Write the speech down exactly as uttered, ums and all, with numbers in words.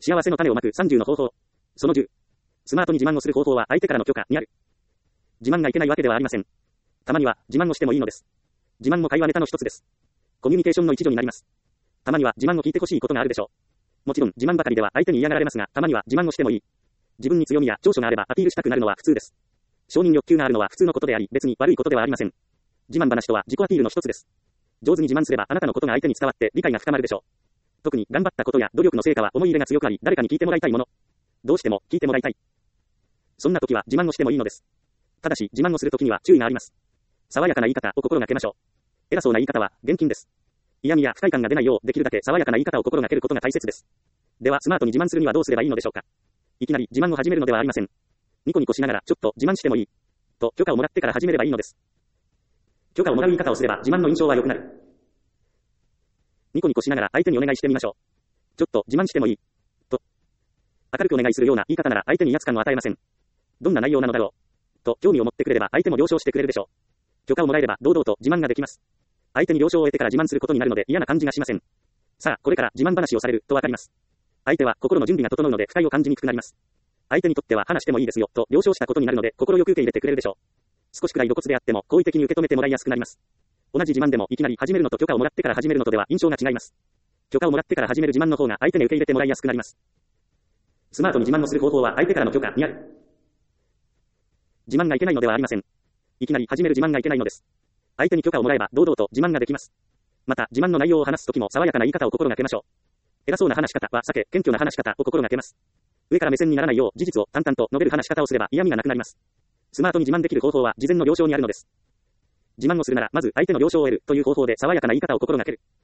幸せの種をまくさんじゅうの方法。そのじゅう。スマートに自慢をする方法は相手からの許可にある。自慢がいけないわけではありません。たまには自慢をしてもいいのです。自慢も会話ネタの一つです。コミュニケーションの一助になります。たまには自慢を聞いてほしいことがあるでしょう。もちろん自慢ばかりでは相手に嫌がられますが、たまには自慢をしてもいい。自分に強みや長所があればアピールしたくなるのは普通です。承認欲求があるのは普通のことであり、別に悪いことではありません。自慢話とは自己アピールの一つです。上手に自慢すればあなたのことが相手に伝わって理解が深まるでしょう。特に頑張ったことや努力の成果は思い入れが強くあり、誰かに聞いてもらいたいもの。どうしても聞いてもらいたい。そんな時は自慢をしてもいいのです。ただし自慢をする時には注意があります。爽やかな言い方を心がけましょう。偉そうな言い方は厳禁です。嫌味や不快感が出ないようできるだけ爽やかな言い方を心がけることが大切です。ではスマートに自慢するにはどうすればいいのでしょうか。いきなり自慢を始めるのではありません。ニコニコしながらちょっと自慢してもいいと許可をもらってから始めればいいのです。許可をもらう言い方をすれば自慢の印象は良くなる。ニコニコしながら相手にお願いしてみましょう。ちょっと自慢してもいいと明るくお願いするような言い方なら相手に威圧感を与えません。どんな内容なのだろうと興味を持ってくれれば相手も了承してくれるでしょう。許可をもらえれば堂々と自慢ができます。相手に了承を得てから自慢することになるので嫌な感じがしません。さあこれから自慢話をされるとわかります。相手は心の準備が整うので不快を感じにくくなります。相手にとっては話してもいいですよと了承したことになるので心よく受け入れてくれるでしょう。少しくらい露骨であっても好意的に受け止めてもらいやすくなります。同じ自慢でもいきなり始めるのと許可をもらってから始めるのとでは印象が違います。許可をもらってから始める自慢の方が相手に受け入れてもらいやすくなります。スマートに自慢をする方法は相手からの許可にある。自慢がいけないのではありません。いきなり始める自慢がいけないのです。相手に許可をもらえば堂々と自慢ができます。また自慢の内容を話すときも爽やかな言い方を心がけましょう。偉そうな話し方は避け、謙虚な話し方を心がけます。上から目線にならないよう事実を淡々と述べる話し方をすれば嫌味がなくなります。スマートに自慢できる方法は事前の了承にあるのです。自慢をするならまず相手の了承を得るという方法で爽やかな言い方を心がける。